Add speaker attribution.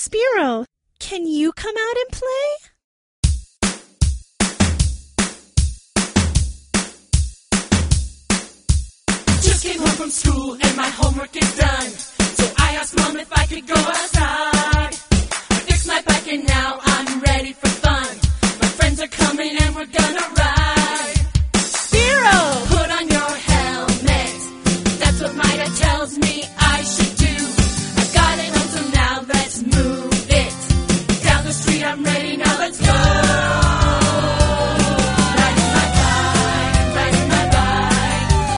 Speaker 1: Spiro, can you come out and play?
Speaker 2: Just came home from school and my homework is done. So I asked Mom if I could go outside. I fixed my bike and now I'm ready for fun. My friends are coming and we're gonna ride.